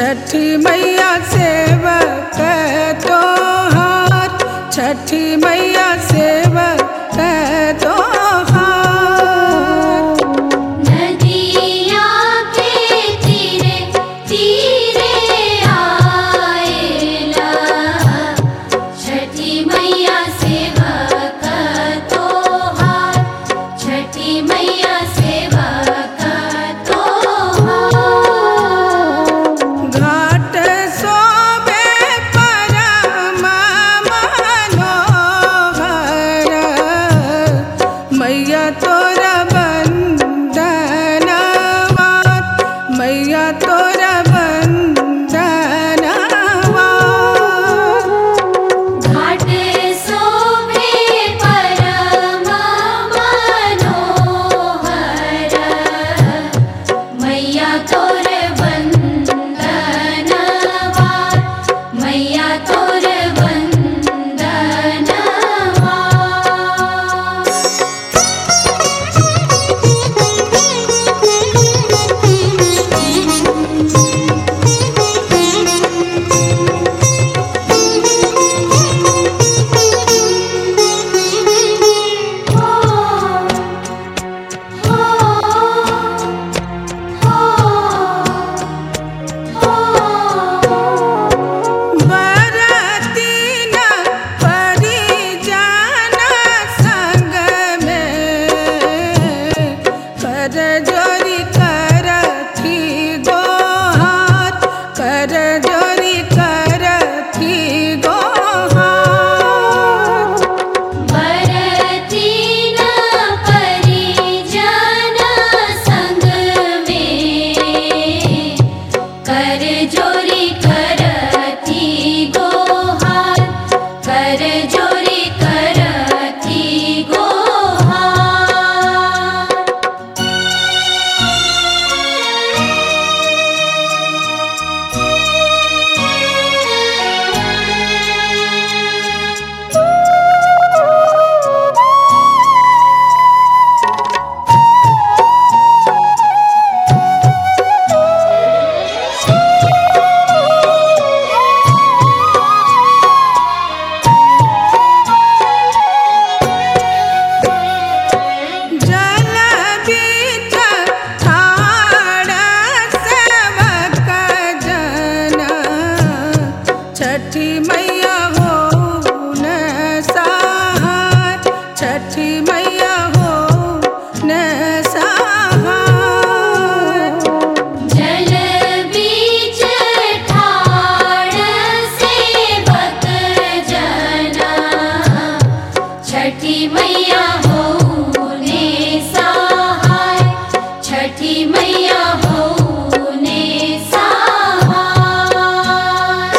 छठी मैया सेवक तोहार, छठी मैया सेवक तोहार। नदिया के तीरे तीरे आएला, छठी मैया सेवक तोहार, छठी मैया सेवक तोहार। घाट शोभे परम मनोहर, मैया तोरा वंदनवार, मैया तोरा वंदनवार। घाट शोभे परम मनोहर, मैया तोर वंदनवार, मैया तोर बरतीन परिजन संग में, कर जोरी करथी गोहार, कर जोरी करथी गोहार। बरतीन परिजन संग में, कर जोरी करथी गोहार, कर जोरी करथी गोहार। जल बीच ठाड़ सेवक जन, छठी मैया हो न सहाय, छठी मैया हो न सहाय। जल बीच ठाड़ सेवक जना, छठी मैया हो ने सहाय, छठी मैया हो ने सहाय।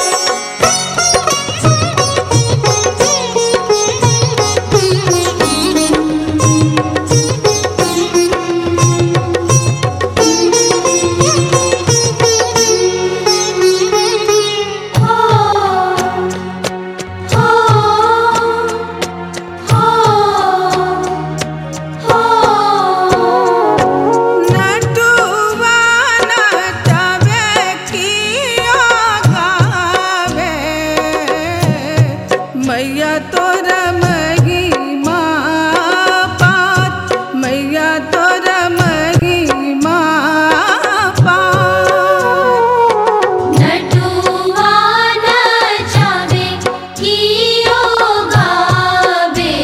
नटुआ नचवे कियो गावे, मैया तोरा महिमा पार, मैया तोरा महिमा पार। नटुआ नचावे कियो गावे,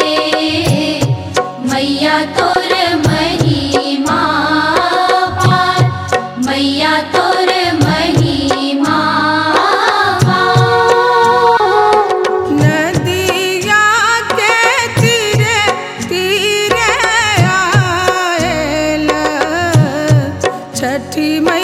मैया तोर महिमा पार, मैया तोर महिमा पार। नदिया के तीरे तीरे आएला, छठी मैया